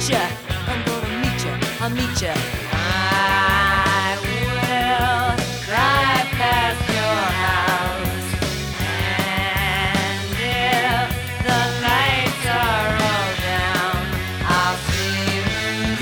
meet ya. I'm gonna meet ya. I'll meet ya. I will drive past your house, and if the lights are all down, I'll see who's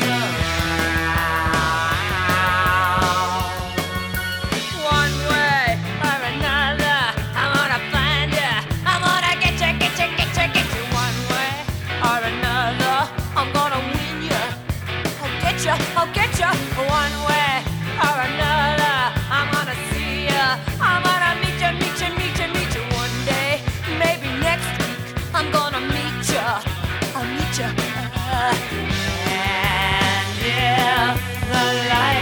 around. One way or another, I'm gonna find ya. I'm gonna get ya, get ya, get ya, get you. One way or another, I'm gonna win ya. I'll get ya. One way or another, I'm gonna see ya. I'm gonna meet ya, meet ya, meet ya, meet ya. One day, maybe next week, I'm gonna meet ya. I'll meet ya. And if the light